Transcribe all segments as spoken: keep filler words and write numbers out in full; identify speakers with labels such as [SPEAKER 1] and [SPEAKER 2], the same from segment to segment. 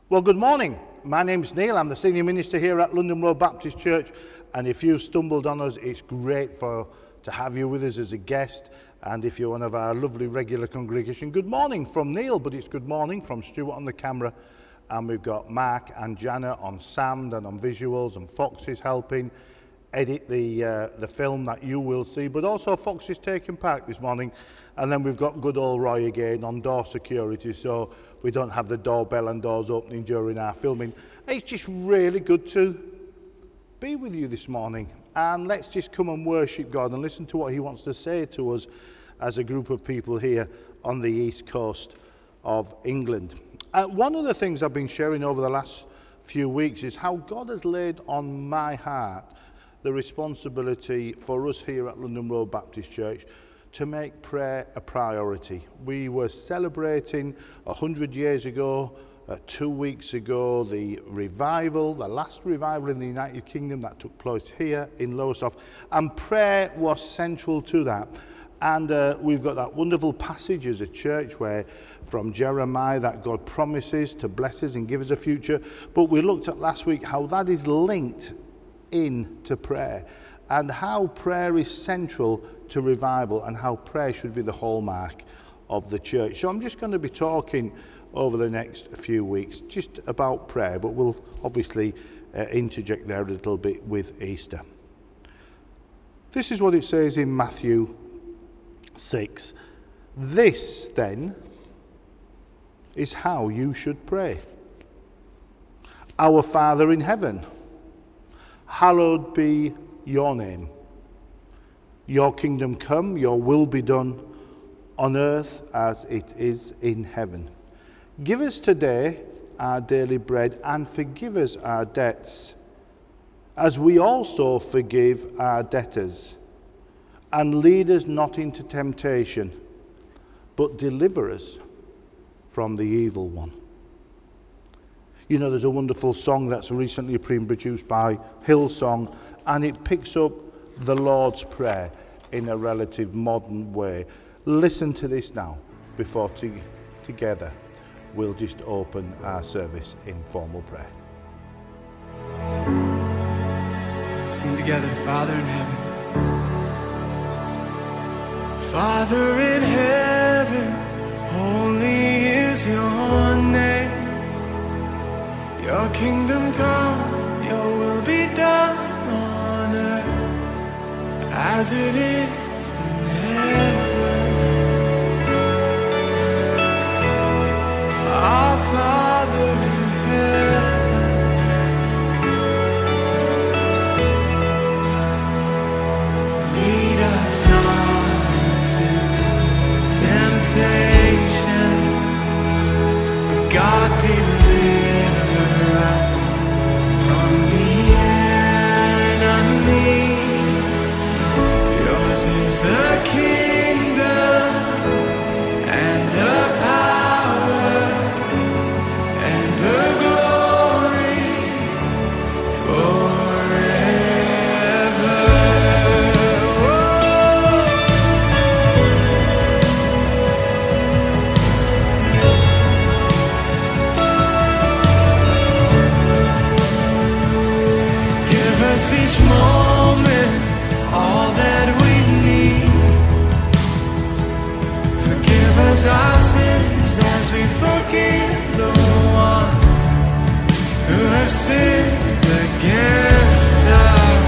[SPEAKER 1] Well, good morning. My name's Neil. I'm the senior minister here at London Road Baptist Church. And if you've stumbled on us, it's great for to have you with us as a guest. And if you're one of our lovely regular congregation, good morning from Neil, but it's good morning from Stuart on the camera. And we've got Mark and Jana on sound and on visuals, and Fox is helping edit the uh, the film that you will see, but also Fox is taking part this morning. And then we've got good old Roy again on door security, so we don't have the doorbell and doors opening during our filming. It's just really good to be with you this morning, and let's just come and worship God and listen to what he wants to say to us as a group of people here on the east coast of England. Uh, one of the things I've been sharing over the last few weeks is how God has laid on my heart the responsibility for us here at London Road Baptist Church to make prayer a priority. We were celebrating a hundred years ago, uh, two weeks ago, the revival, the last revival in the United Kingdom that took place here in Lowestoft, and prayer was central to that. And uh, we've got that wonderful passage as a church where from Jeremiah that God promises to bless us and give us a future. But we looked at last week how that is linked into prayer, and how prayer is central to revival, and how prayer should be the hallmark of the church. So I'm just going to be talking over the next few weeks just about prayer, but we'll obviously uh, interject there a little bit with Easter. This is what it says in Matthew six. This then is how you should pray. Our Father in heaven, hallowed be your name. Your kingdom come, your will be done on earth as it is in heaven. Give us today our daily bread, and forgive us our debts, as we also forgive our debtors. And lead us not into temptation, but deliver us from the evil one. You know, there's a wonderful song that's recently been produced by Hillsong, and it picks up the Lord's Prayer in a relative modern way. Listen to this now before to, together we'll just open our service in formal prayer.
[SPEAKER 2] Sing together, Father in heaven. Father in heaven, holy is your name. Your kingdom come, your will be done on earth as it is in heaven. Our Father in heaven, lead us not into temptation, but God deliver us from the enemy. Yours is the kingdom and the power and the glory forever. Give us each moment all that we need. Forgive us our sins as we forgive the ones who have sinned against us.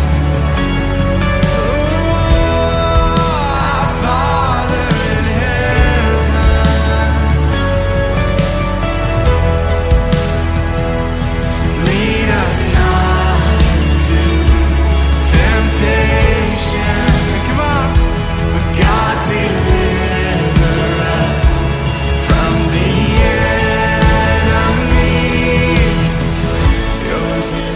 [SPEAKER 2] Oh, our Father in heaven, lead us not into temptation, come on, but God deliver us from the enemy. Yours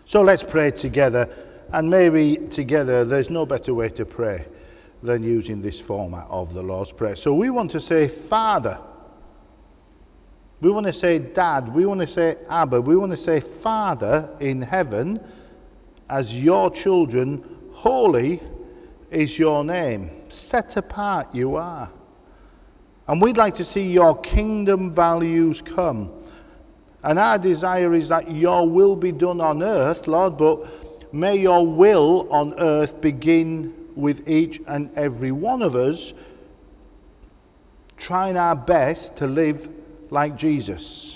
[SPEAKER 1] So let's pray together, and maybe together there's no better way to pray than using this format of the Lord's Prayer. So we want to say Father, we want to say Dad, we want to say Abba, we want to say Father in heaven, as your children, holy is your name, set apart you are. And we'd like to see your kingdom values come. And our desire is that your will be done on earth, Lord, but may your will on earth begin with each and every one of us, trying our best to live like Jesus.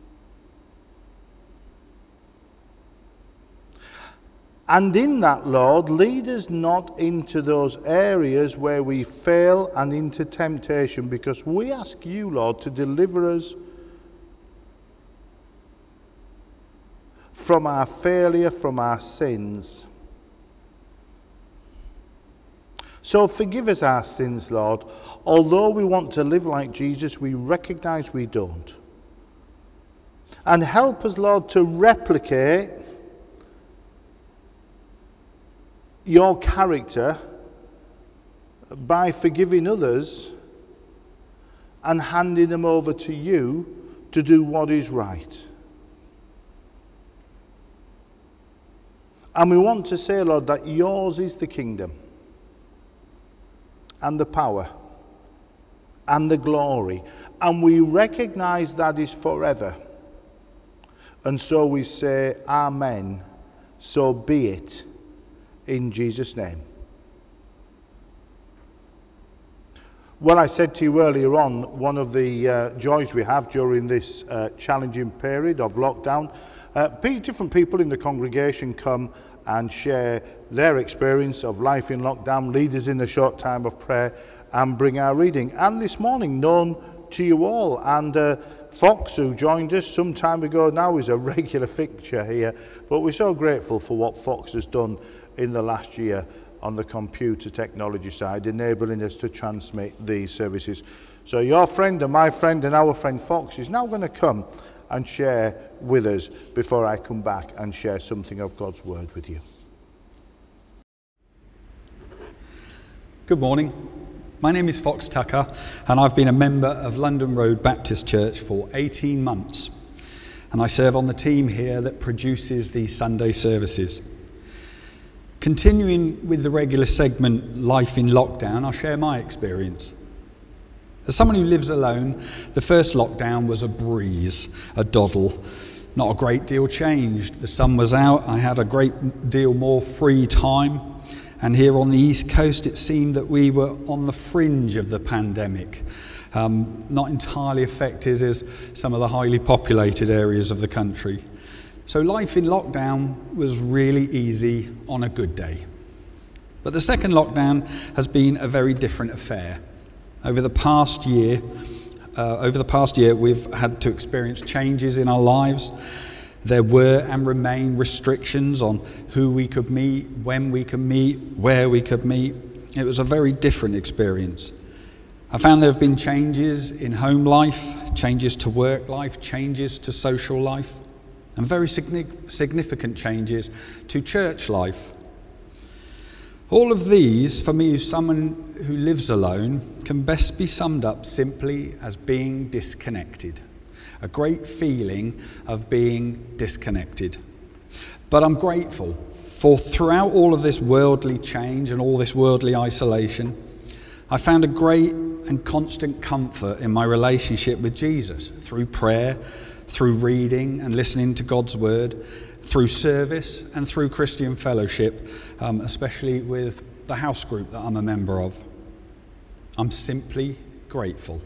[SPEAKER 1] And in that, Lord, lead us not into those areas where we fail and into temptation, because we ask you, Lord, to deliver us from our failure, from our sins. So forgive us our sins, Lord. Although we want to live like Jesus, we recognize we don't. And help us, Lord, to replicate your character by forgiving others and handing them over to you to do what is right. And we want to say, Lord, that yours is the kingdom and the power and the glory, and we recognize that is forever. And so we say, Amen, so be it, in Jesus' name. Well, I said to you earlier on, one of the uh, joys we have during this uh, challenging period of lockdown, uh, different people in the congregation come and share their experience of life in lockdown, lead us in a short time of prayer, and bring our reading. And this morning, known to you all, and uh, Fox, who joined us some time ago now, is a regular fixture here, but we're so grateful for what Fox has done in the last year on the computer technology side, enabling us to transmit these services. So your friend and my friend and our friend Fox is now going to come and share with us before I come back and share something of God's word with you.
[SPEAKER 3] Good morning. My name is Fox Tucker, and I've been a member of London Road Baptist Church for eighteen months. And I serve on the team here that produces these Sunday services. Continuing with the regular segment, Life in Lockdown, I'll share my experience. As someone who lives alone, the first lockdown was a breeze, a doddle. Not a great deal changed. The sun was out, I had a great deal more free time. And here on the East Coast, it seemed that we were on the fringe of the pandemic. Um, not entirely affected as some of the highly populated areas of the country. So life in lockdown was really easy on a good day. But the second lockdown has been a very different affair. Over the past year, uh, over the past year, we've had to experience changes in our lives. There were and remain restrictions on who we could meet, when we could meet, where we could meet. It was a very different experience. I found there have been changes in home life, changes to work life, changes to social life, and very significant changes to church life. All of these, for me, as someone who lives alone, can best be summed up simply as being disconnected. A great feeling of being disconnected. But I'm grateful for throughout all of this worldly change and all this worldly isolation, I found a great and constant comfort in my relationship with Jesus through prayer, through reading and listening to God's word, through service and through Christian fellowship, um, especially with the house group that I'm a member of. I'm simply grateful.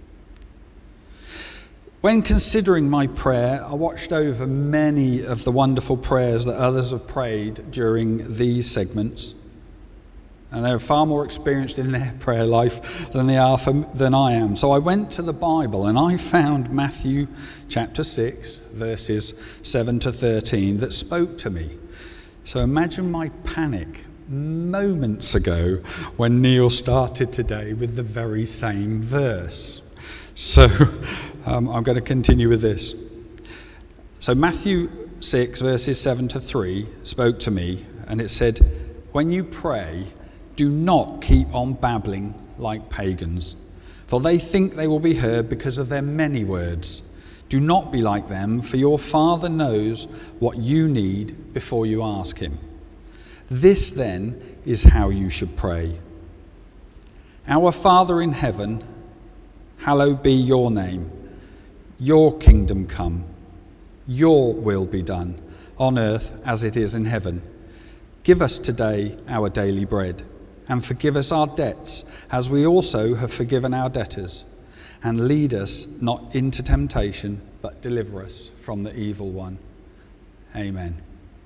[SPEAKER 3] When considering my prayer, I watched over many of the wonderful prayers that others have prayed during these segments. And they're far more experienced in their prayer life than they are for, than I am. So I went to the Bible and I found Matthew chapter six, verses seven to thirteen, that spoke to me. So imagine my panic moments ago when Neil started today with the very same verse. So um, I'm going to continue with this. So Matthew six, verses seven to three, spoke to me, and it said, "When you pray, do not keep on babbling like pagans, for they think they will be heard because of their many words. Do not be like them, for your Father knows what you need before you ask him. This, then, is how you should pray. Our Father in heaven, hallowed be your name. Your kingdom come. Your will be done, on earth as it is in heaven. Give us today our daily bread, and forgive us our debts, as we also have forgiven our debtors. And lead us not into temptation, but deliver us from the evil one." Amen.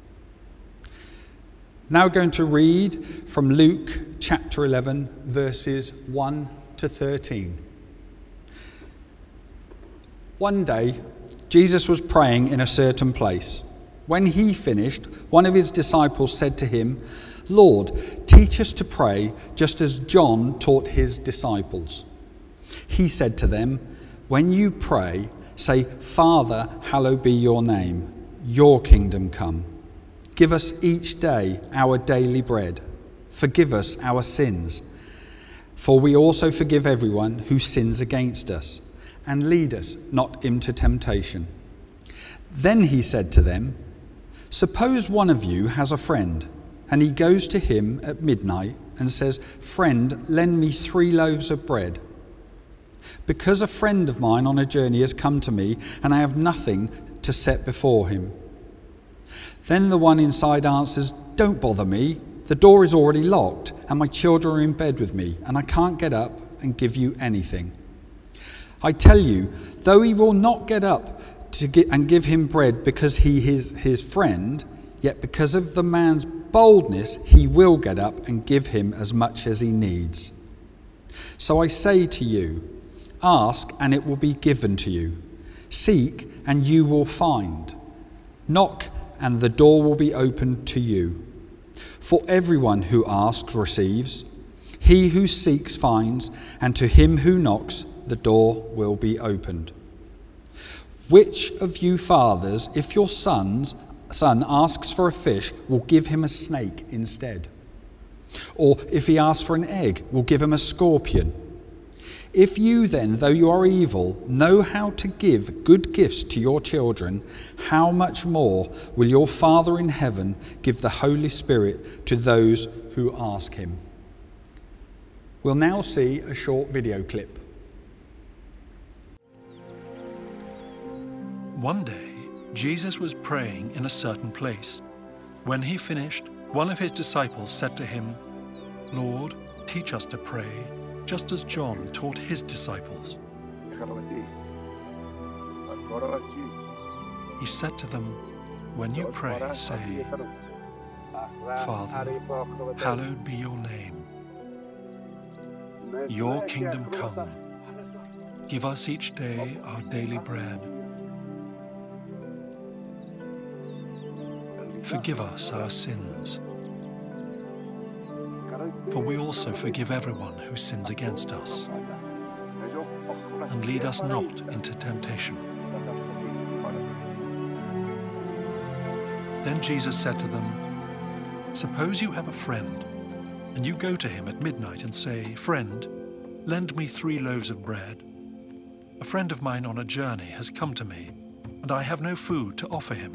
[SPEAKER 3] Now we're going to read from Luke chapter eleven, verses one to thirteen. One day, Jesus was praying in a certain place. When he finished, one of his disciples said to him, "Lord, teach us to pray, just as John taught his disciples." He said to them, "When you pray, say, 'Father, hallowed be your name. Your kingdom come. Give us each day our daily bread. Forgive us our sins, for we also forgive everyone who sins against us. And lead us not into temptation.'" Then he said to them, "Suppose one of you has a friend, and he goes to him at midnight and says, 'Friend, lend me three loaves of bread, because a friend of mine on a journey has come to me, and I have nothing to set before him.' Then the one inside answers, 'Don't bother me. The door is already locked, and my children are in bed with me, and I can't get up and give you anything.' I tell you, though he will not get up to get and give him bread because he is his friend, yet because of the man's boldness, he will get up and give him as much as he needs. So I say to you, ask and it will be given to you. Seek and you will find. Knock and the door will be opened to you. For everyone who asks receives. He who seeks finds, and to him who knocks the door will be opened. Which of you fathers, if your son's son asks for a fish, will give him a snake instead? Or if he asks for an egg, will give him a scorpion? If you then, though you are evil, know how to give good gifts to your children, how much more will your Father in heaven give the Holy Spirit to those who ask him?" We'll now see a short video clip.
[SPEAKER 4] One day, Jesus was praying in a certain place. When he finished, one of his disciples said to him, "Lord, teach us to pray, just as John taught his disciples." He said to them, "When you pray, say, 'Father, hallowed be your name. Your kingdom come. Give us each day our daily bread. Forgive us our sins, for we also forgive everyone who sins against us. And lead us not into temptation." Then Jesus said to them, "Suppose you have a friend, and you go to him at midnight and say, 'Friend, lend me three loaves of bread. A friend of mine on a journey has come to me, and I have no food to offer him.'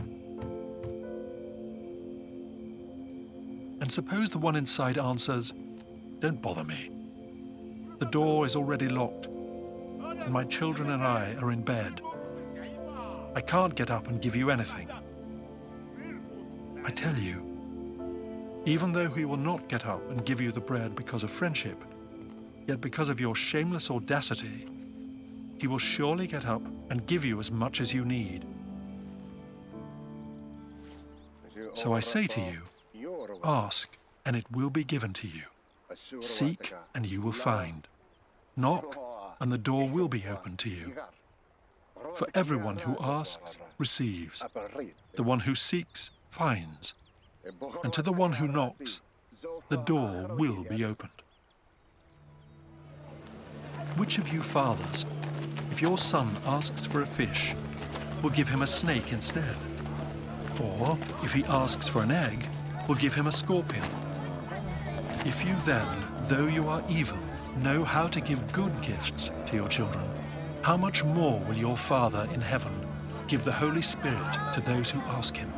[SPEAKER 4] And suppose the one inside answers, 'Don't bother me. The door is already locked, and my children and I are in bed. I can't get up and give you anything.' I tell you, even though he will not get up and give you the bread because of friendship, yet because of your shameless audacity, he will surely get up and give you as much as you need. So I say to you, ask, and it will be given to you. Seek, and you will find. Knock, and the door will be opened to you. For everyone who asks receives. The one who seeks finds. And to the one who knocks, the door will be opened. Which of you fathers, if your son asks for a fish, will give him a snake instead? Or, if he asks for an egg, will give him a scorpion. If you then, though you are evil, know how to give good gifts to your children, how much more will your Father in heaven give the Holy Spirit to those who ask him?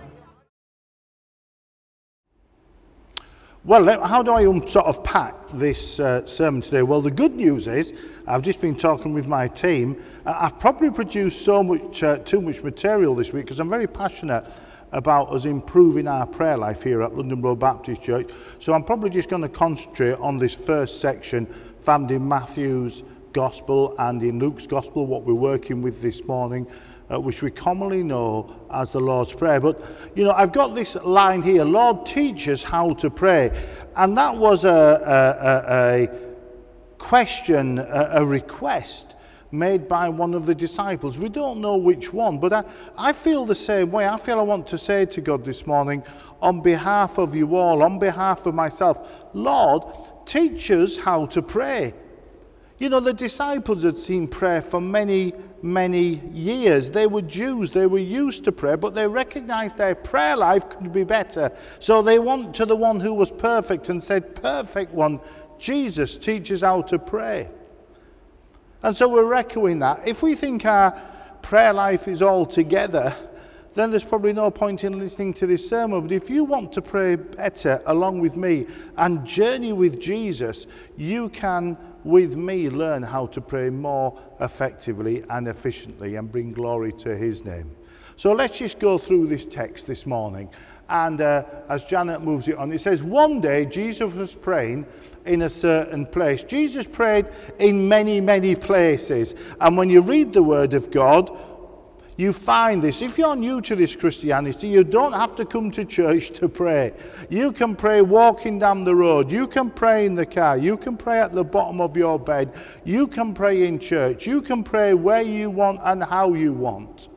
[SPEAKER 1] Well, how do I um, sort of pack this uh, sermon today? Well, the good news is, I've just been talking with my team. Uh, I've probably produced so much, uh, too much material this week because I'm very passionate about us improving our prayer life here at London Road Baptist Church. So I'm probably just going to concentrate on this first section found in Matthew's Gospel and in Luke's Gospel, what we're working with this morning, uh, which we commonly know as the Lord's Prayer. But, you know, I've got this line here, Lord, teach us how to pray. And that was a, a, a question, a, a request made by one of the disciples. We don't know which one, but I, I feel the same way. I feel I want to say to God this morning, on behalf of you all, on behalf of myself, Lord, teach us how to pray. You know, the disciples had seen prayer for many, many years. They were Jews, they were used to prayer, but they recognized their prayer life could be better. So they went to the one who was perfect and said, perfect one, Jesus, teach us how to pray. And so we're echoing that. If we think our prayer life is all together, then there's probably no point in listening to this sermon. But if you want to pray better along with me and journey with Jesus, you can, with me, learn how to pray more effectively and efficiently and bring glory to his name. So let's just go through this text this morning. And uh, as Janet moves it on, it says, one day Jesus was praying in a certain place. Jesus prayed in many, many places. And when you read the Word of God, you find this. If you're new to this Christianity, you don't have to come to church to pray. You can pray walking down the road. You can pray in the car. You can pray at the bottom of your bed. You can pray in church. You can pray where you want and how you want.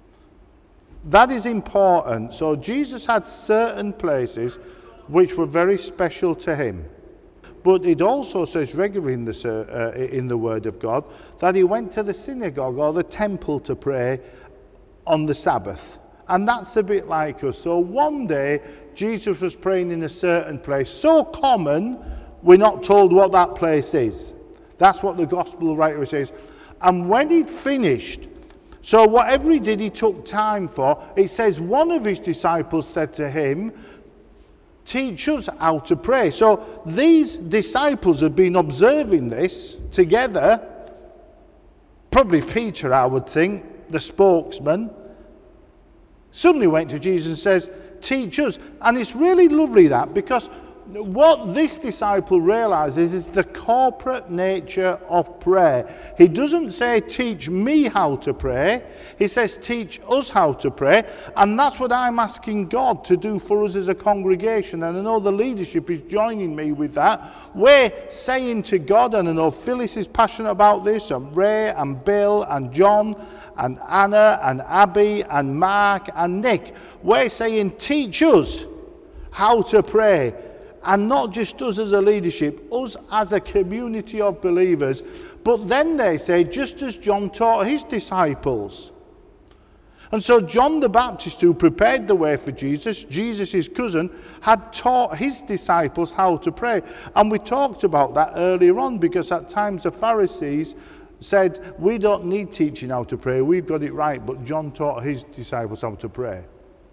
[SPEAKER 1] That is important. So Jesus had certain places which were very special to him. But it also says regularly in the, uh, in the Word of God that he went to the synagogue or the temple to pray on the Sabbath. And that's a bit like us. So one day Jesus was praying in a certain place. So common, we're not told what that place is. That's what the gospel writer says. And when he'd finished, so whatever he did, he took time for. It says one of his disciples said to him, teach us how to pray. So these disciples had been observing this together. Probably Peter, I would think, the spokesman, suddenly went to Jesus and says, teach us. And it's really lovely that, because what this disciple realizes is the corporate nature of prayer. He doesn't say, teach me how to pray. He says, teach us how to pray. And that's what I'm asking God to do for us as a congregation. And I know the leadership is joining me with that. We're saying to God, and I know Phyllis is passionate about this, and Ray and Bill and John and Anna and Abby and Mark and Nick, we're saying, teach us how to pray. And not just us as a leadership, us as a community of believers. But then they say, just as John taught his disciples. And so John the Baptist, who prepared the way for Jesus, Jesus' cousin, had taught his disciples how to pray. And we talked about that earlier on, because at times the Pharisees said, we don't need teaching how to pray, we've got it right. But John taught his disciples how to pray.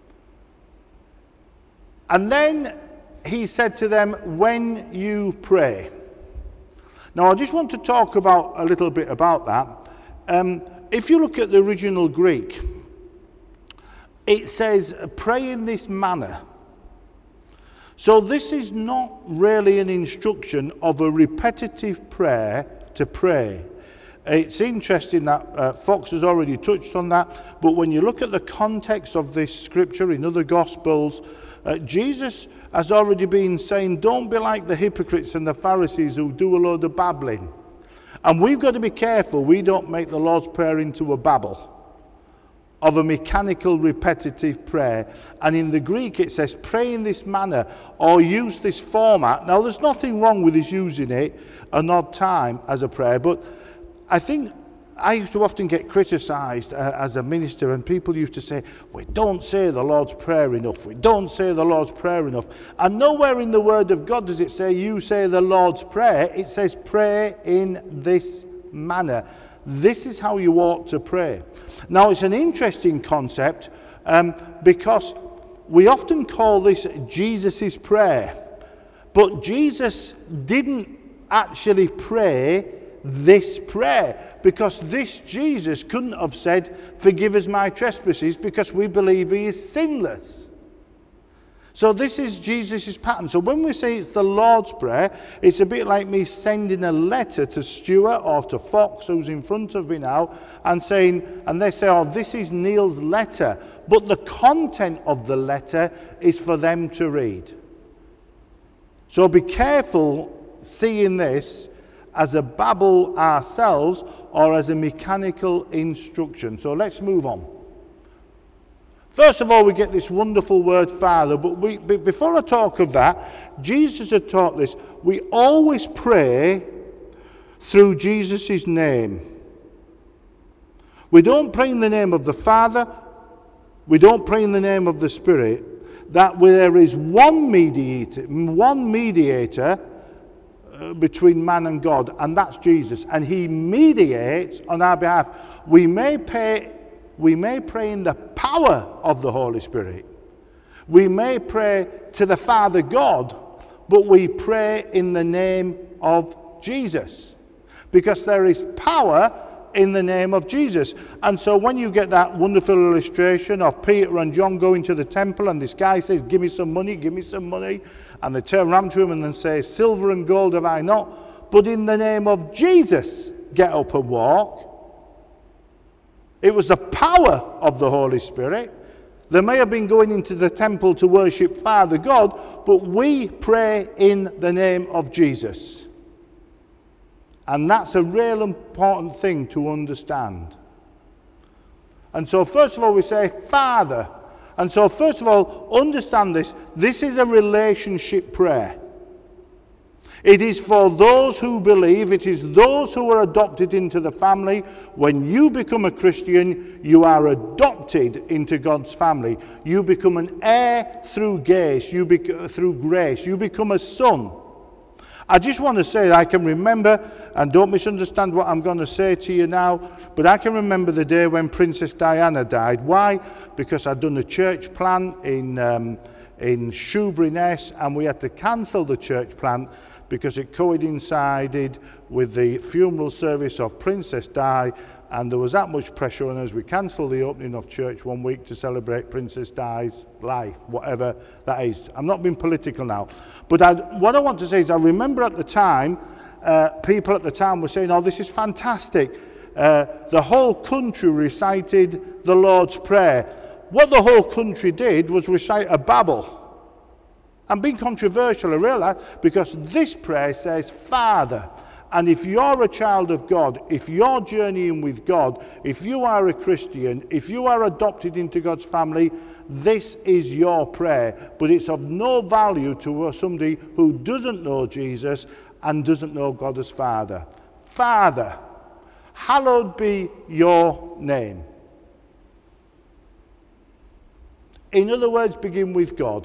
[SPEAKER 1] And then he said to them, when you pray. Now, I just want to talk about a little bit about that. Um, if you look at the original Greek, it says, pray in this manner. So this is not really an instruction of a repetitive prayer to pray. It's interesting that uh, Fox has already touched on that, but when you look at the context of this scripture in other Gospels, Uh, Jesus has already been saying, don't be like the hypocrites and the Pharisees who do a load of babbling. And we've got to be careful we don't make the Lord's Prayer into a babble of a mechanical, repetitive prayer. And in the Greek it says, pray in this manner or use this format. Now, there's nothing wrong with us using it an odd time as a prayer, but I think I used to often get criticised uh, as a minister, and people used to say, we don't say the Lord's Prayer enough, we don't say the Lord's Prayer enough. And nowhere in the Word of God does it say you say the Lord's Prayer. It says pray in this manner. This is how you ought to pray. Now, it's an interesting concept um, because we often call this Jesus' prayer, but Jesus didn't actually pray this prayer, because this Jesus couldn't have said, forgive us my trespasses, because we believe he is sinless. So this is Jesus' pattern. So when we say it's the Lord's Prayer, it's a bit like me sending a letter to Stuart or to Fox, who's in front of me now, and saying, and they say, oh, this is Neil's letter. But the content of the letter is for them to read. So be careful seeing this as a babble ourselves or as a mechanical instruction. So let's move on. First of all, we get this wonderful word Father, but we, before I talk of that, Jesus had taught this. We always pray through Jesus' name. We don't pray in the name of the Father, we don't pray in the name of the Spirit, that there is one mediator, one mediator between man and God, and that's Jesus, and he mediates on our behalf. We may pray, we may pray in the power of the Holy Spirit. We may pray to the Father God, but we pray in the name of Jesus, because there is power in the name of Jesus. And so when you get that wonderful illustration of Peter and John going to the temple, and this guy says, give me some money, give me some money, and they turn around to him and then say, silver and gold have I not, but in the name of Jesus, get up and walk. It was the power of the Holy Spirit. They may have been going into the temple to worship Father God, but we pray in the name of Jesus. And that's a real important thing to understand. And so first of all we say Father. And so first of all, understand this. This is a relationship prayer. It is for those who believe. It is those who are adopted into the family. When you become a Christian, you are adopted into God's family. You become an heir through grace. You bec- through grace. You become a son. I just want to say, I can remember, and don't misunderstand what I'm going to say to you now, but I can remember the day when Princess Diana died. Why? Because I'd done a church plan in, um, in Shoebury-Ness, and we had to cancel the church plan because it coincided with the funeral service of Princess Di, and there was that much pressure on us. We cancelled the opening of church one week to celebrate Princess Di's life, whatever that is. I'm not being political now. But I, what I want to say is I remember at the time, uh, people at the time were saying, oh, this is fantastic. Uh, the whole country recited the Lord's Prayer. What the whole country did was recite a babble. I'm being controversial, I realise, because this prayer says, Father. And if you're a child of God, if you're journeying with God, if you are a Christian, if you are adopted into God's family, this is your prayer. But it's of no value to somebody who doesn't know Jesus and doesn't know God as Father. Father, hallowed be your name. In other words, begin with God.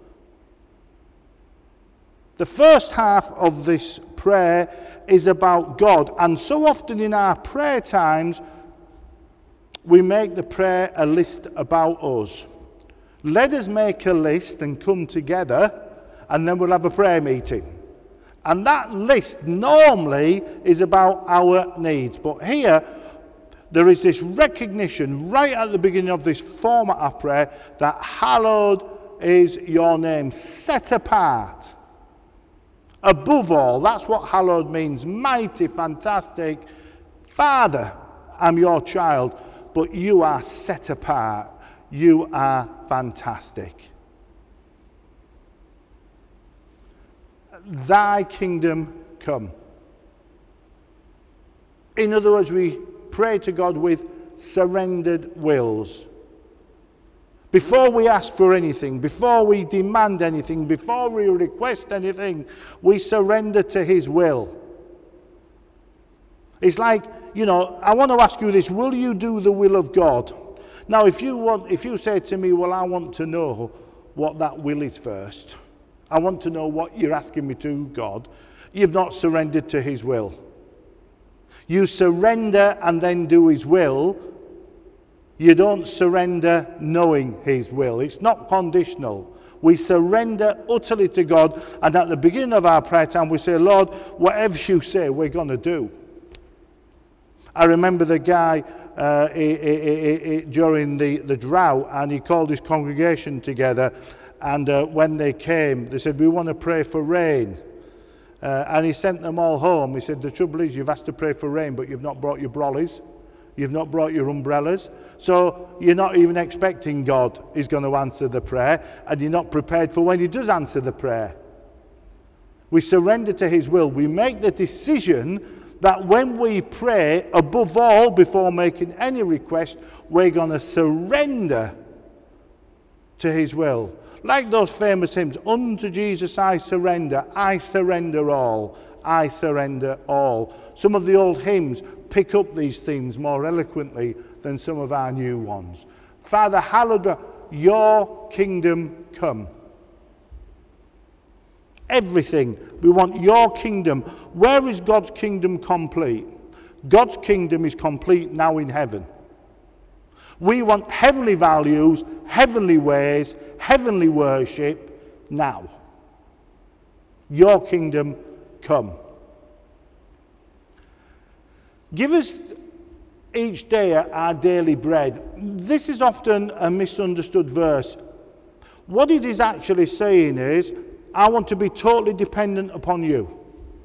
[SPEAKER 1] The first half of this prayer is about God, and so often in our prayer times we make the prayer a list about us. Let us make a list and come together, and then we'll have a prayer meeting. And that list normally is about our needs. But here there is this recognition right at the beginning of this format of prayer that hallowed is your name, set apart. Above all, that's what hallowed means. Mighty, fantastic. Father, I'm your child, but you are set apart. You are fantastic. Thy kingdom come. In other words, we pray to God with surrendered wills. Before we ask for anything, before we demand anything, before we request anything, we surrender to his will. It's like, you know, I want to ask you this, will you do the will of God? Now, if you want, if you say to me, well, I want to know what that will is first. I want to know what you're asking me to, God. You've not surrendered to his will. You surrender and then do his will. You don't surrender knowing his will. It's not conditional. We surrender utterly to God, and at the beginning of our prayer time we say, Lord, whatever you say, we're going to do. I remember the guy uh, he, he, he, during the, the drought, and he called his congregation together, and uh, when they came, they said, we want to pray for rain. Uh, and he sent them all home. He said, the trouble is you've asked to pray for rain, but you've not brought your brollies. You've not brought your umbrellas. So you're not even expecting God is going to answer the prayer, and you're not prepared for when he does answer the prayer. We surrender to his will. We make the decision that when we pray, above all, before making any request, we're going to surrender to his will. Like those famous hymns, unto Jesus I surrender, I surrender all, I surrender all. Some of the old hymns pick up these things more eloquently than some of our new ones. Father, hallowed be your kingdom come. Everything, we want your kingdom. Where is God's kingdom complete? God's kingdom is complete now in heaven. We want heavenly values, heavenly ways, heavenly worship now. Your kingdom come. Give us each day our daily bread. This is often a misunderstood verse. What it is actually saying is, I want to be totally dependent upon you.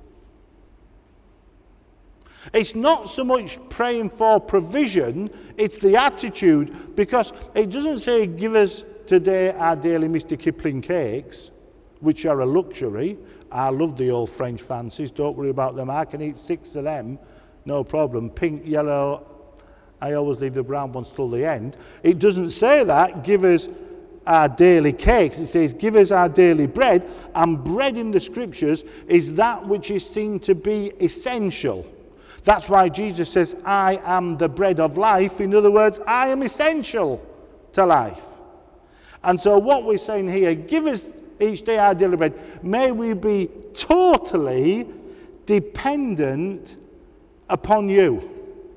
[SPEAKER 1] It's not so much praying for provision, it's the attitude, because it doesn't say give us today our daily Mister Kipling cakes, which are a luxury. I love the old French fancies, don't worry about them. I can eat six of them, no problem. Pink, yellow, I always leave the brown ones till the end. It doesn't say that, give us our daily cakes. It says give us our daily bread, and bread in the scriptures is that which is seen to be essential. That's why Jesus says, I am the bread of life. In other words, I am essential to life. And so what we're saying here, give us each day our daily bread. May we be totally dependent upon you.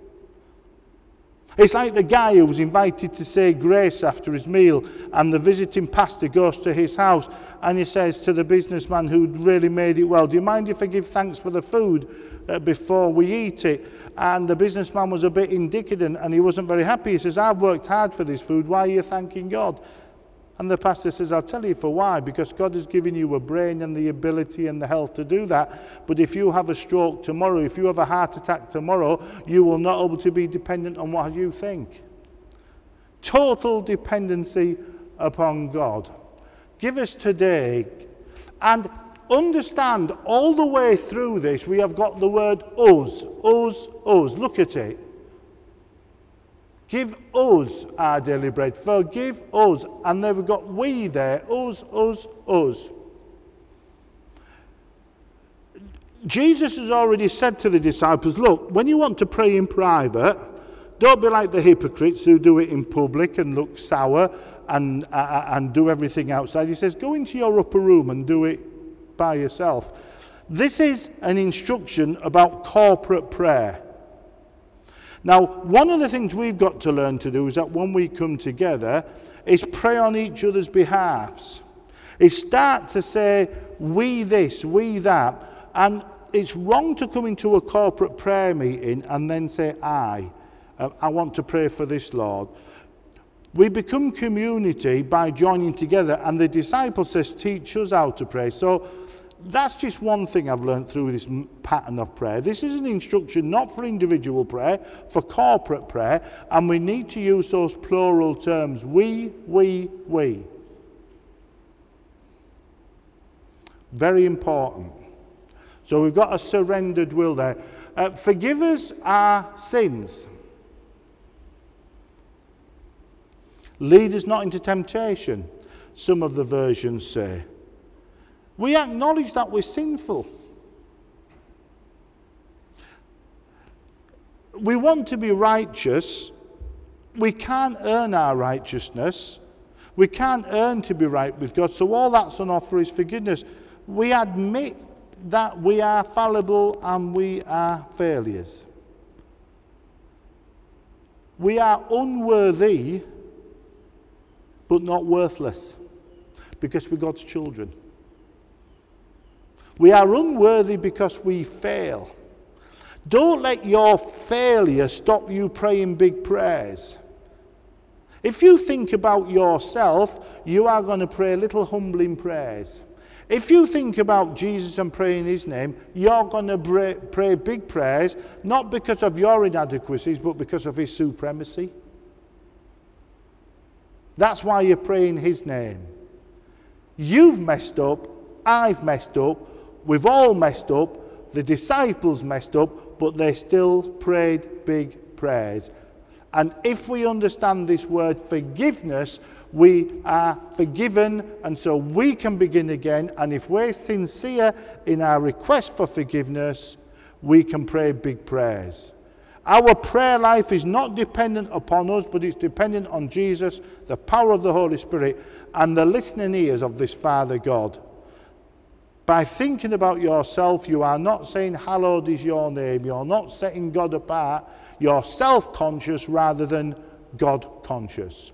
[SPEAKER 1] It's like the guy who was invited to say grace after his meal, and the visiting pastor goes to his house and he says to the businessman who'd really made it well, do you mind if I give thanks for the food uh, before we eat it? And the businessman was a bit indignant and he wasn't very happy. He says, I've worked hard for this food, why are you thanking God? And the pastor says, I'll tell you for why, because God has given you a brain and the ability and the health to do that. But if you have a stroke tomorrow, if you have a heart attack tomorrow, you will not be able to be dependent on what you think. Total dependency upon God. Give us today, and understand all the way through this, we have got the word us, us, us. Look at it. Give us our daily bread. Forgive us. And then we've got we there. Us, us, us. Jesus has already said to the disciples, look, when you want to pray in private, don't be like the hypocrites who do it in public and look sour and, uh, and do everything outside. He says, go into your upper room and do it by yourself. This is an instruction about corporate prayer. Now, one of the things we've got to learn to do is that when we come together, is pray on each other's behalves. Is start to say, we this, we that. And it's wrong to come into a corporate prayer meeting and then say, I, uh, I want to pray for this, Lord. We become community by joining together, and the disciple says, teach us how to pray. So that's just one thing I've learned through this pattern of prayer. This is an instruction not for individual prayer, for corporate prayer, and we need to use those plural terms. We, we, we. Very important. So we've got a surrendered will there. Uh, forgive us our sins. Lead us not into temptation, some of the versions say. We acknowledge that we're sinful. we want to be righteous. We can't earn our righteousness. We can't earn to be right with God. So all that's on offer is forgiveness. We admit that we are fallible and we are failures. We are unworthy, but not worthless, because we're God's children. We are unworthy because we fail. Don't let your failure stop you praying big prayers. If you think about yourself, you are going to pray little humbling prayers. If you think about Jesus and pray in his name, you're going to pray, pray big prayers, not because of your inadequacies, but because of his supremacy. That's why you pray in his name. You've messed up, I've messed up, we've all messed up, the disciples messed up, but they still prayed big prayers. And if we understand this word forgiveness, we are forgiven, and so we can begin again. And if we're sincere in our request for forgiveness, we can pray big prayers. Our prayer life is not dependent upon us, but it's dependent on Jesus, the power of the Holy Spirit, and the listening ears of this Father God. By thinking about yourself, you are not saying, hallowed is your name. You're not setting God apart. You're self-conscious rather than God-conscious.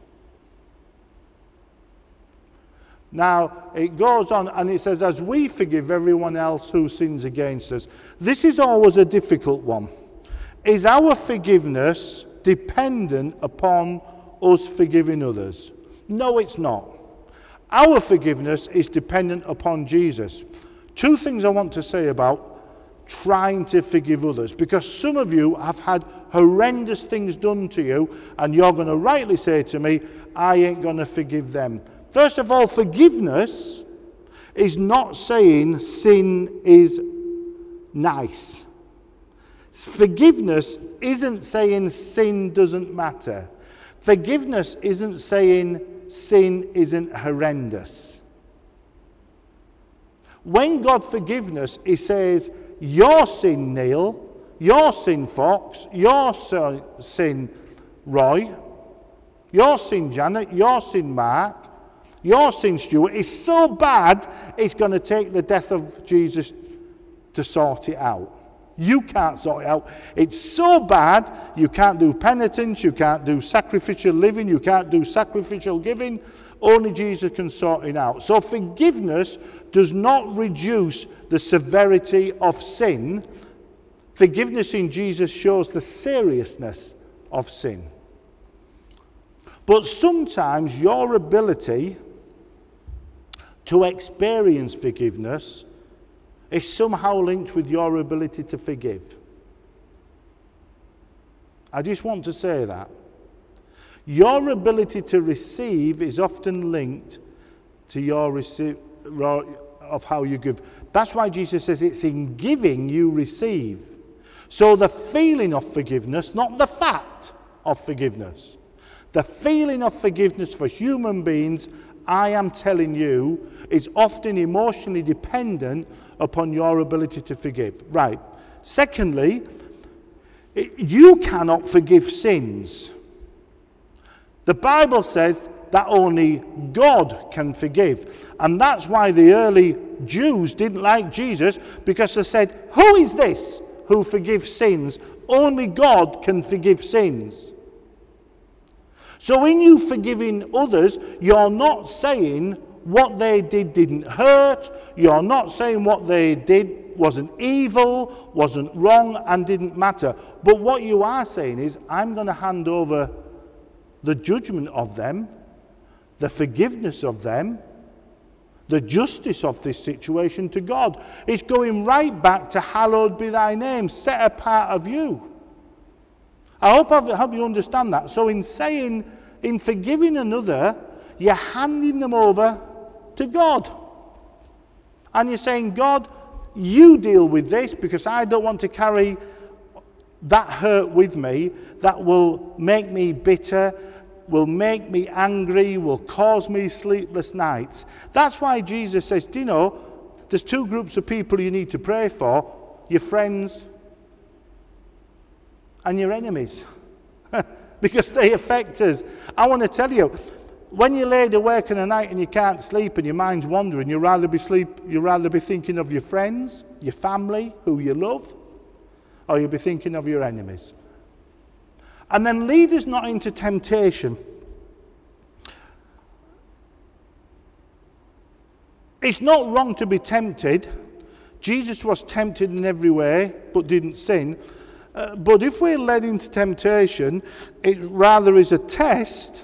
[SPEAKER 1] Now, it goes on and it says, as we forgive everyone else who sins against us. This is always a difficult one. Is our forgiveness dependent upon us forgiving others? No, it's not. Our forgiveness is dependent upon Jesus. Two things I want to say about trying to forgive others, because some of you have had horrendous things done to you, and you're going to rightly say to me, I ain't going to forgive them. First of all, forgiveness is not saying sin is nice. Forgiveness isn't saying sin doesn't matter. Forgiveness isn't saying sin isn't horrendous. When God forgiveness, he says, your sin, Neil, your sin, Fox, your sin, Roy, your sin, Janet, your sin, Mark, your sin, Stuart, is so bad, it's going to take the death of Jesus to sort it out. You can't sort it out. It's so bad, you can't do penitence, you can't do sacrificial living, you can't do sacrificial giving. Only Jesus can sort it out. So forgiveness does not reduce the severity of sin. Forgiveness in Jesus shows the seriousness of sin. But sometimes your ability to experience forgiveness is somehow linked with your ability to forgive. I just want to say that. Your ability to receive is often linked to your receive of how you give. That's why Jesus says it's in giving you receive. So the feeling of forgiveness, not the fact of forgiveness. The feeling of forgiveness for human beings, I am telling you, is often emotionally dependent upon your ability to forgive. Right. Secondly, you cannot forgive sins. The Bible says that only God can forgive. And that's why the early Jews didn't like Jesus, because they said, who is this who forgives sins? Only God can forgive sins. So when you're forgiving others, you're not saying what they did didn't hurt. You're not saying what they did wasn't evil, wasn't wrong, and didn't matter. But what you are saying is, I'm going to hand over the judgment of them, the forgiveness of them, the justice of this situation to God. It's going right back to hallowed be thy name, set apart of you. I hope I help you understand that. So in saying, in forgiving another, you're handing them over to God. And you're saying, God, you deal with this, because I don't want to carry that hurt with me that will make me bitter, will make me angry, will cause me sleepless nights. That's why Jesus says, do you know, there's two groups of people you need to pray for, your friends and your enemies because they affect us. I want to tell you, when you're laid awake in the night and you can't sleep and your mind's wandering, you'd rather be sleep, you'd rather be thinking of your friends, your family, who you love, or you'll be thinking of your enemies. And then lead us not into temptation. It's not wrong to be tempted. Jesus was tempted in every way, but didn't sin. Uh, but if we're led into temptation, it rather is a test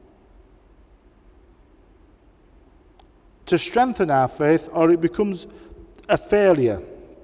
[SPEAKER 1] to strengthen our faith, or it becomes a failure.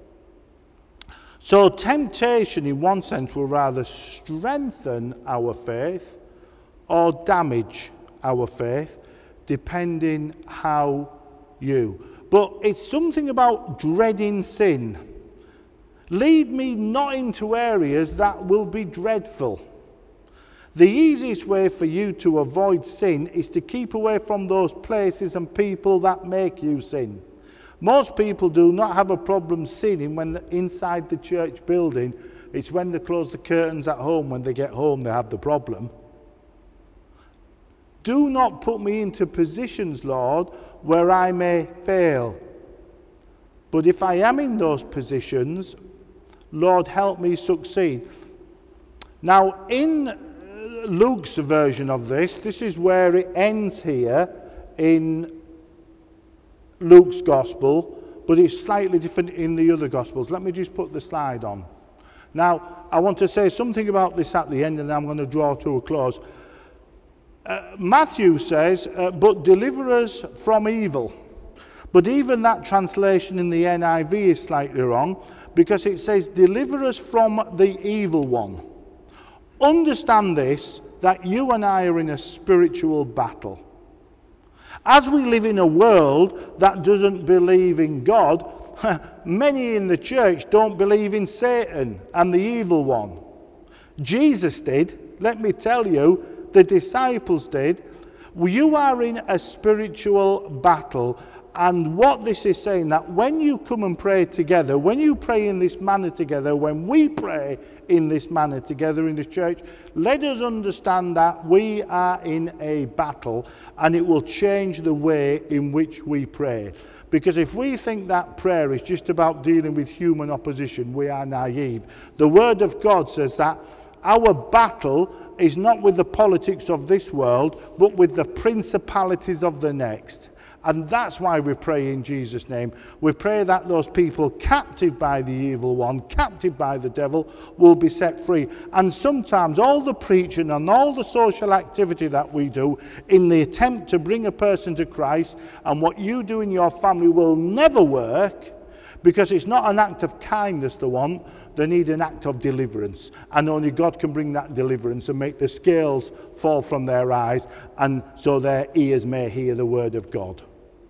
[SPEAKER 1] So temptation, in one sense, will rather strengthen our faith or damage our faith, depending how you. But it's something about dreading sin. Lead me not into areas that will be dreadful. The easiest way for you to avoid sin is to keep away from those places and people that make you sin. Most people do not have a problem sinning when they're inside the church building. It's when they close the curtains at home, when they get home, they have the problem. Do not put me into positions, Lord, where I may fail. But if I am in those positions, Lord, help me succeed. Now, in Luke's version of this, this is where it ends here in Luke's gospel, but it's slightly different in the other gospels. Let me just put the slide on. Now, I want to say something about this at the end, and then I'm going to draw to a close. Uh, Matthew says, uh, but deliver us from evil. But even that translation in the N I V is slightly wrong, because it says, deliver us from the evil one. Understand this, that you and I are in a spiritual battle. As we live in a world that doesn't believe in God, many in the church don't believe in Satan and the evil one. Jesus did. Let me tell you, the disciples did. You are in a spiritual battle. And what this is saying, that when you come and pray together, when you pray in this manner together, when we pray in this manner together in the church, let us understand that we are in a battle, and it will change the way in which we pray. Because if we think that prayer is just about dealing with human opposition, we are naive. The Word of God says that our battle is not with the politics of this world, but with the principalities of the next. And that's why we pray in Jesus' name. We pray that those people captive by the evil one, captive by the devil, will be set free. And sometimes all the preaching and all the social activity that we do in the attempt to bring a person to Christ, and what you do in your family, will never work, because it's not an act of kindness they want. They need an act of deliverance. And only God can bring that deliverance and make the scales fall from their eyes, and so their ears may hear the word of God.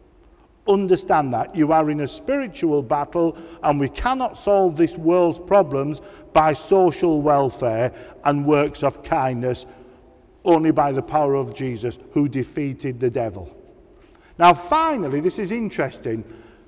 [SPEAKER 1] Understand that you are in a spiritual battle, and we cannot solve this world's problems by social welfare and works of kindness, only by the power of Jesus, who defeated the devil. Now finally, this is interesting.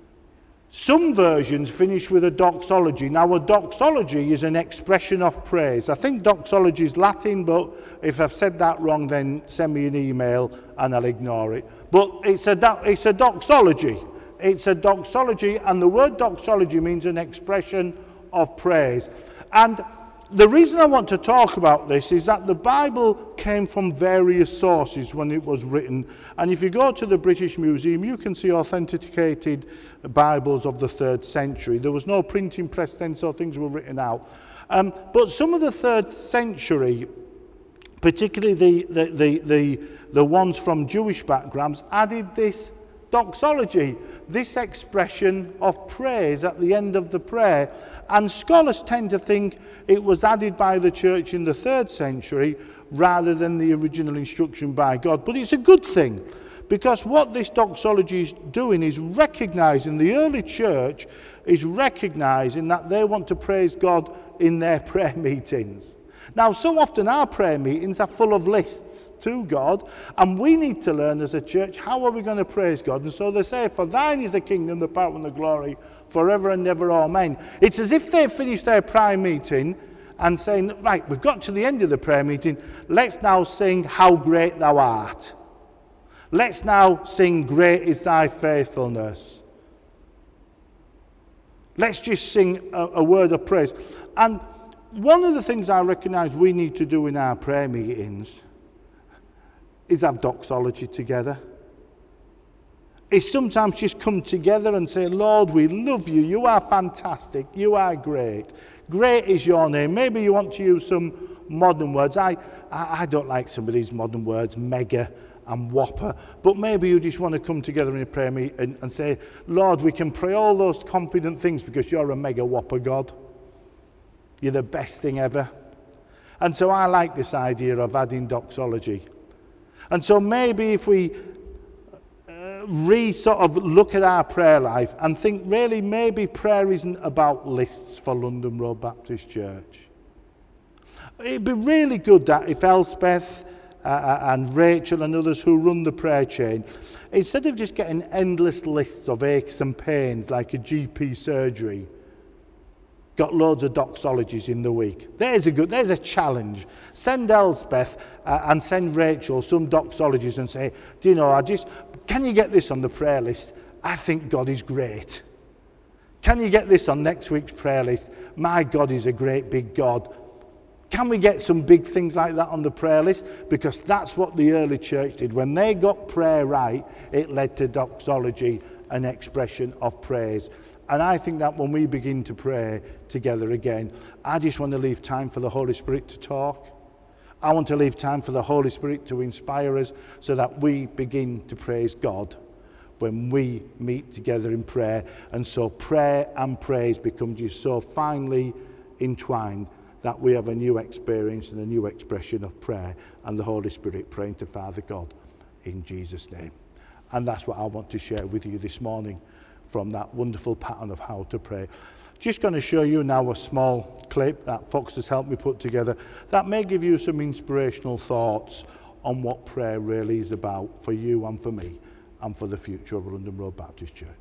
[SPEAKER 1] Some versions finish with a doxology. Now, a doxology is an expression of praise. I think doxology is Latin, but if I've said that wrong, then send me an email and I'll ignore it. But it's a, do- it's a doxology. It's a doxology, and the word doxology means an expression of praise. And the reason I want to talk about this is that the Bible came from various sources when it was written. And if you go to the British Museum, you can see authenticated Bibles of the third century. There was no printing press then, so things were written out. Um, but some of the third century, particularly the, the, the, the, the ones from Jewish backgrounds, added this doxology, this expression of praise at the end of the prayer. And scholars tend to think it was added by the church in the third century rather than the original instruction by God. But it's a good thing, because what this doxology is doing is recognizing, the early church is recognizing that they want to praise God in their prayer meetings. Now, so often our prayer meetings are full of lists to God, and we need to learn as a church, how are we going to praise God? And so they say, for thine is the kingdom, the power and the glory, forever and ever, amen. It's as if they finished their prayer meeting and saying, right, we've got to the end of the prayer meeting, let's now sing How Great Thou Art. Let's now sing Great Is Thy Faithfulness. Let's just sing a, a word of praise. And one of the things I recognise we need to do in our prayer meetings is have doxology together. Is sometimes just come together and say, Lord, we love you. You are fantastic. You are great. Great is your name. Maybe you want to use some modern words. I, I, I don't like some of these modern words, mega and whopper. But maybe you just want to come together in a prayer meeting and, and say, Lord, we can pray all those confident things because you're a mega whopper God. You're the best thing ever. And so I like this idea of adding doxology. And so maybe if we re sort of look at our prayer life and think really maybe prayer isn't about lists for London Road Baptist Church. It'd be really good that if Elspeth uh, and Rachel and others who run the prayer chain, instead of just getting endless lists of aches and pains like a G P surgery, got loads of doxologies in the week. There's a good, there's a challenge. Send Elspeth uh, and send Rachel some doxologies and say, do you know, I just, can you get this on the prayer list? I think God is great. Can you get this on next week's prayer list? My God is a great big God. Can we get some big things like that on the prayer list? Because that's what the early church did. When they got prayer right, it led to doxology, an expression of praise. And I think that when we begin to pray together again, I just want to leave time for the Holy Spirit to talk. I want to leave time for the Holy Spirit to inspire us so that we begin to praise God when we meet together in prayer. And so prayer and praise become just so finely entwined that we have a new experience and a new expression of prayer and the Holy Spirit praying to Father God in Jesus' name. And that's what I want to share with you this morning from that wonderful pattern of how to pray. Just going to show you now a small clip that Fox has helped me put together that may give you some inspirational thoughts on what prayer really is about for you and for me and for the future of London Road Baptist Church.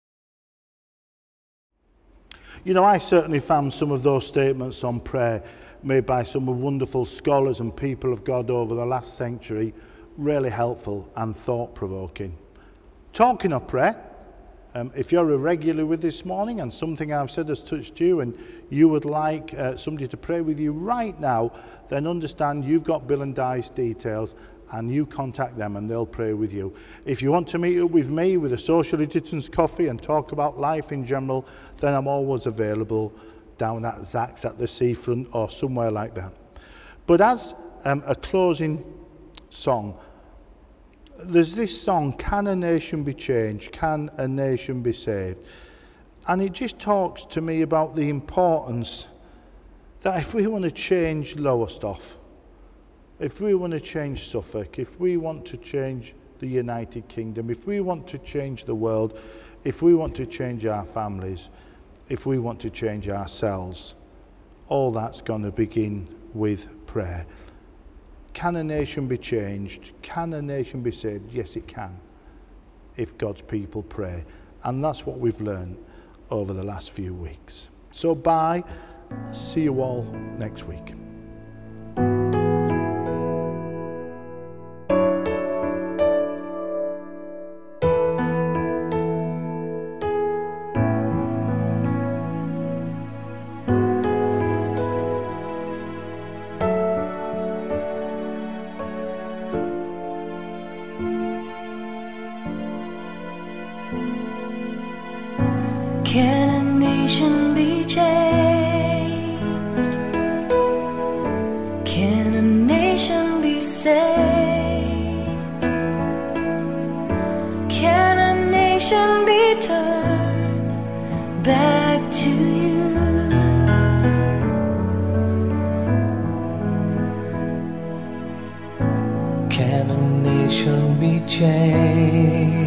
[SPEAKER 1] You know, I certainly found some of those statements on prayer made by some wonderful scholars and people of God over the last century. Really helpful and thought-provoking. Talking of prayer, um, if you're a regular with this morning and something I've said has touched you and you would like uh, somebody to pray with you right now, then understand you've got Bill and Di's details and you contact them and they'll pray with you. If you want to meet up with me with a socially distanced coffee and talk about life in general, then I'm always available down at Zach's at the seafront or somewhere like that. But as um, a closing song, there's this song, Can a Nation Be Changed? Can a Nation Be Saved? And it just talks to me about the importance that if we want to change Lowestoft, if we want to change Suffolk, if we want to change the United Kingdom, if we want to change the world, if we want to change our families, if we want to change ourselves, all that's going to begin with prayer. Can a nation be changed? Can a nation be saved? Yes, it can, if God's people pray. And that's what we've learned over the last few weeks. So bye. See you all next week.
[SPEAKER 5] Can a nation be changed? Can a nation be saved? Can a nation be turned back to you?
[SPEAKER 2] Can a nation be changed?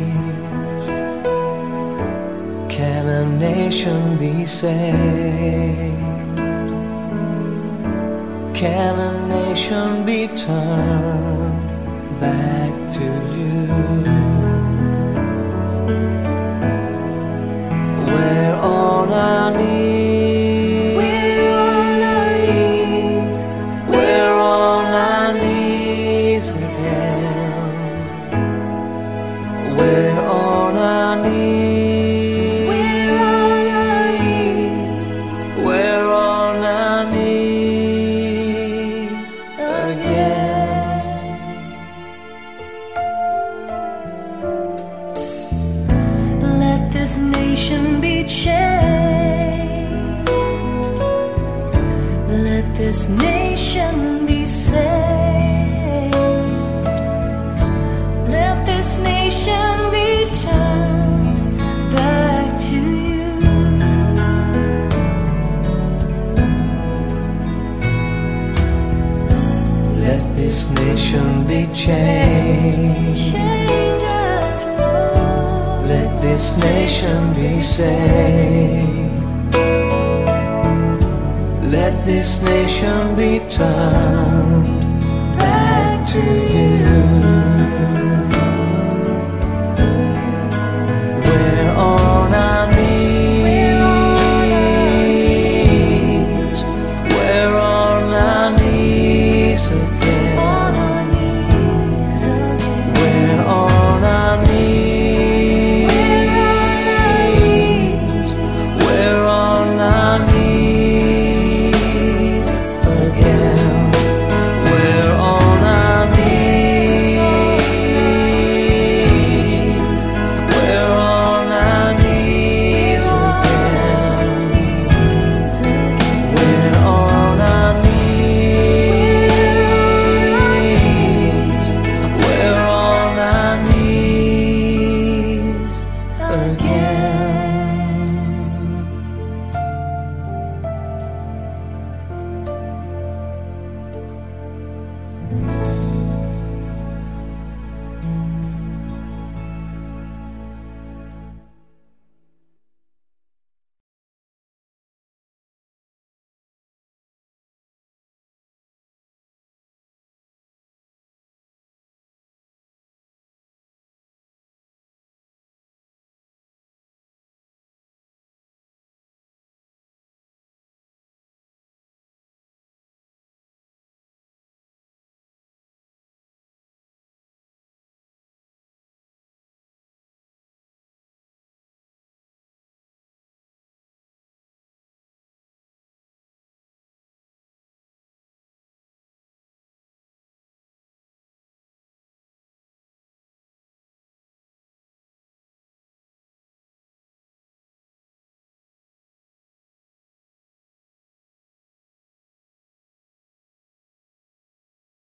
[SPEAKER 2] Can a nation be saved? Can a nation be turned back to you? We're on our knees.
[SPEAKER 5] We're on our knees.
[SPEAKER 2] We're on our knees again. We're on our knees.
[SPEAKER 5] This nation be changed. Let this nation be saved. Let this nation be turned back to you.
[SPEAKER 2] Let this nation be changed.
[SPEAKER 5] Change us, Lord.
[SPEAKER 2] Let this nation be saved. Let this nation be turned back to you.